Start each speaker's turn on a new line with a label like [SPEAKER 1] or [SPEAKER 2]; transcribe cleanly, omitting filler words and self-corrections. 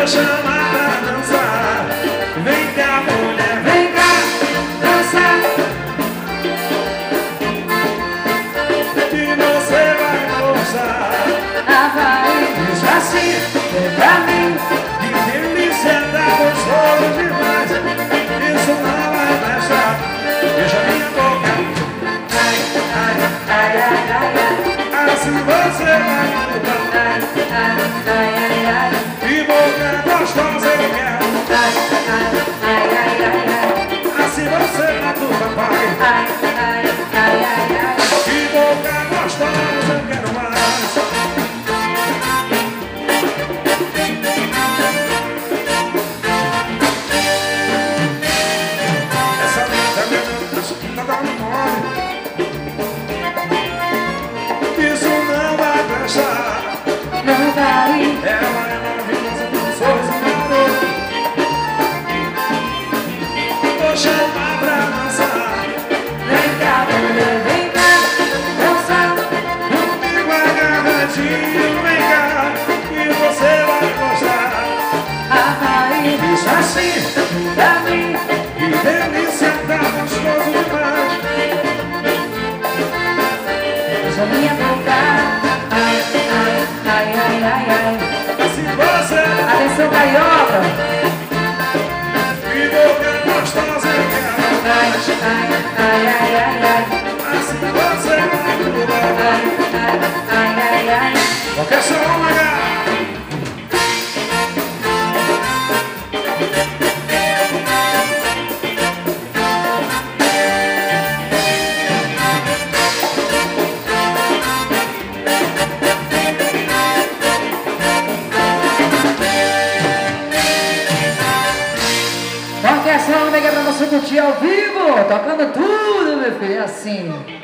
[SPEAKER 1] Vou chamar pra dançar. Vem cá, mulher, vem cá dançar. Que você vai gostar.
[SPEAKER 2] Ah, vai.
[SPEAKER 1] Diz assim, vem pra mim. Que delícia, tá gostoso demais. Isso não vai prestar. Beija minha boca.
[SPEAKER 2] Ai, ai, ai, ai, ai, ai.
[SPEAKER 1] Assim você vai gostar.
[SPEAKER 2] Ai, ai, ai, ai.
[SPEAKER 1] Que boca gostosa eu quero.
[SPEAKER 2] Ai, ai, ai, ai, ai, ai.
[SPEAKER 1] Assim você mata o papai.
[SPEAKER 2] Ai, ai, ai, ai, ai.
[SPEAKER 1] Que boca gostosa eu quero mais. Essa linda menina tá dando mole. Isso não vai prestar.
[SPEAKER 2] Não vai.
[SPEAKER 1] Ela é maravilhosa com um sorriso maroto. Vou chamar pra dançar.
[SPEAKER 2] Vem cá, mulher, vem cá dançar.
[SPEAKER 1] Comigo agarradinho, vem cá, que você vai gostar.
[SPEAKER 2] Ah, vai.
[SPEAKER 1] Isso assim,
[SPEAKER 2] Pra mim.
[SPEAKER 1] que delícia, tá gostoso demais.
[SPEAKER 2] Beija minha boca. Ai, ai, ai, ai, ai, ai.
[SPEAKER 1] Assim você,
[SPEAKER 2] Atenção, carioca.
[SPEAKER 1] que boca gostosa eu quero
[SPEAKER 2] Ai,
[SPEAKER 1] mais.
[SPEAKER 2] ai, ai, ai, ai, ai.
[SPEAKER 1] Assim você vai gostar.
[SPEAKER 2] Ai, ai, ai, ai, ai.
[SPEAKER 1] Qualquer som legal.
[SPEAKER 2] Orquestra Ômega pra você curtir ao vivo, tocando tudo, meu filho, assim.